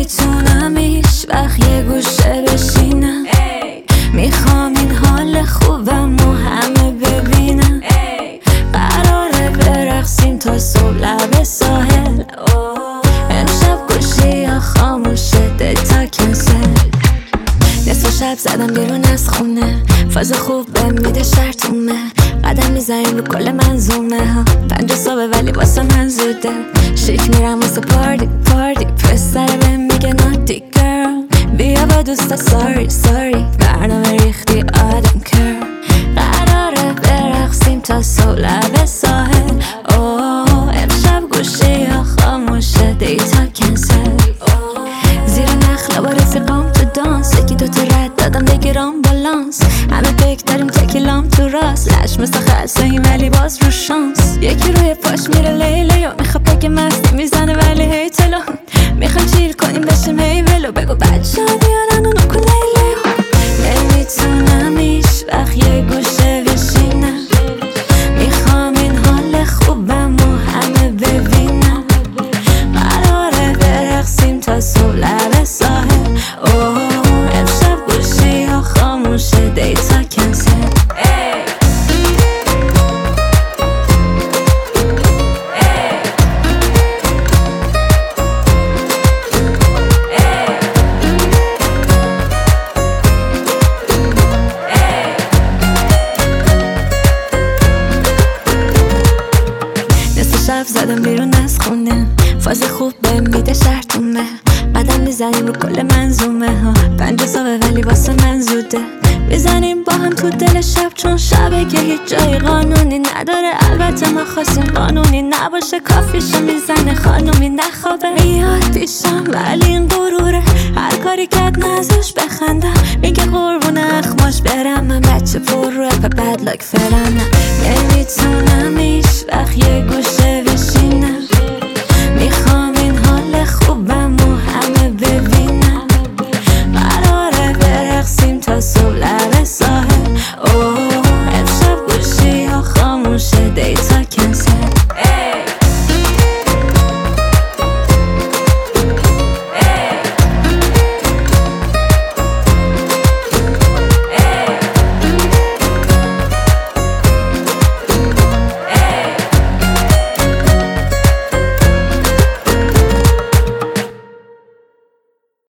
نمیتونم هیچ وقت یه گوشه بشینم، میخوام این حال خوبمو همه ببینم. قراره برقصیم تا صبح لب ساحل، امشب گوشی ها خاموشه، دیتا کنسل. نصف شب زدم بیرون از خونه، فاز خوب بهم میده شرطومه. قدم میزنیم رو کل منظومه ها، 5 صبح ولی واسه من زوده. شیک میرم واسه پارتی پارتی، پسر بهم میگه ناتی گرل، بیا با دوستا ساری ساری، برنامه ریختی آدم کرد. قراره برقصیم تا صبح لب ساحل، امشب گوشی ها خاموشه، دیتا کنسل. زیر نخلا با رفیقام تو دانس، یکی دوتا رد دادم بگیرم بالانس. همه پیک داریم تکیلام تو راست، لش مثل خلصهیم ولی باز رو شانس. یکی روی پاش میره لیله یا میخواد بگه مستی میزنه ولی هی تلو. میخوام چیل کنیم بشیم هی ولو، بگو بچه ها بیارن اون اکولیله. نمیتونم هیچ وقت یه گوشه بشینم، میخوام این حال خوبمو همه ببینم. قراره برقصیم تا صبح لب ساحل، امشب گوشی ها خاموشه، دیتا کنسل. شب زدم بیرون از خونه، فاز خوب بهم میده شرطومه. قدم میزنیم رو کل منظومه ها، 5 صبح ولی واسه من زوده. میزنیم با هم تو دل شب، چون شبه که هیچ جای قانونی نداره. البته ما خواستیم قانونی نباشه، کافیشو میزنه خانومی نخوابه. میاد پیشم ولی این غروره، هر کاری کرد نزاش بخندم. میگه قربون اخماش برم، من بچه پر روه بد لاک فرنم. نمیتونم هیچ وقت یه گوشه